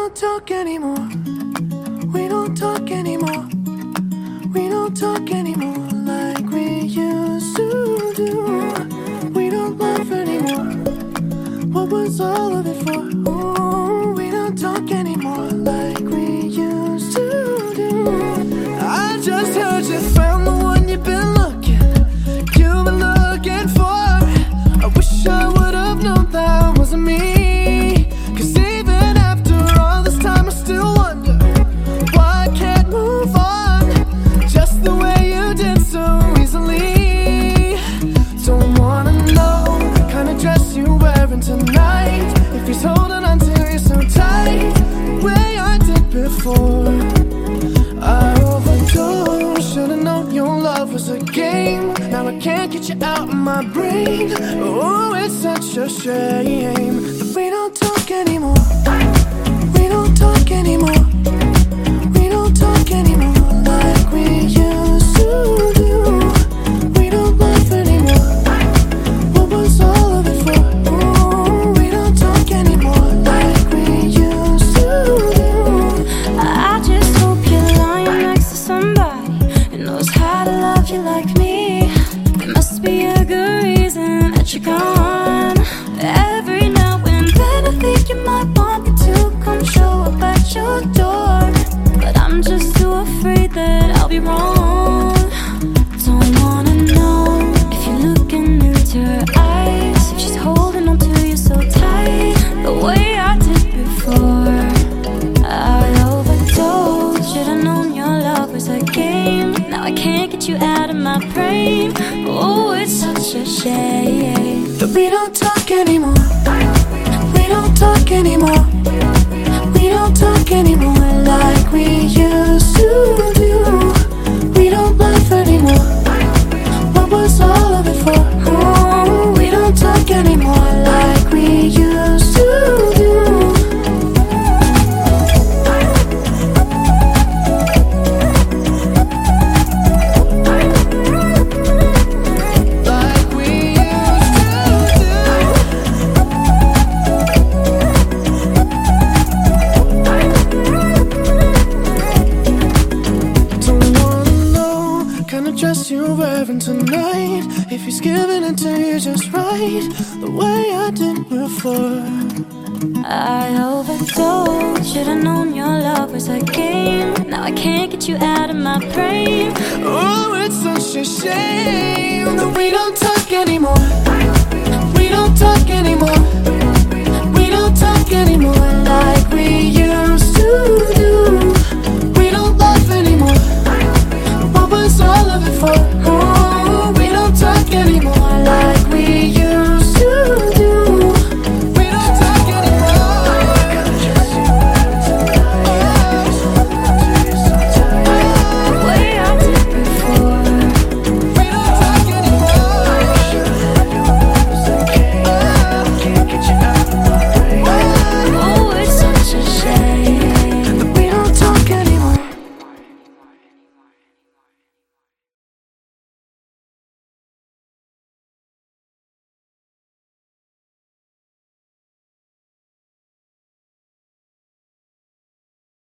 don't talk anymore. We don't talk anymore. We don't talk anymore like we used to do. We don't laugh anymore. What was all of it for? Ooh, we don't talk anymore like we used to do. I just heard you found the one you've been looking for. I wish I would have known that wasn't me. 'Cause even after all this time I still wonder why I can't move on just the way you did so easily. Don't wanna know the kind of dress you're wearing tonight, if he's holding on to you so tight the way I did before. I overdosed, should've known your love was a game. Now I can't get you out of my brain. Oh, it's such a shame that we don't talk anymore. We don't talk anymore. We don't talk anymore like we used to do. We don't laugh anymore. What was all of it for? Ooh, we don't talk anymore like we used to do. I just hope you're lying next to somebody who knows how to love you like me. There must be a good reason that you're gone. Every now and then I think you might want me to come show up at your door, but I'm just too afraid that I'll be wrong. Don't wanna know if you're looking into her eyes, if she's holding on to you so tight the way I did before. I overdosed, should've known your love was a game. Now I can't get you out of my brain. Oh, it's such a shame that we don't talk anymore. We don't talk anymore. We don't talk anymore like we used to do. We don't laugh anymore. What was all of it for? Oh, we don't talk anymore like we used to do. Dress you're wearing tonight, if he's giving it to you just right the way I did before. I overdosed, should've known your love was a game. Now I can't get you out of my brain. Oh, it's such a shame that we don't talk anymore. We don't talk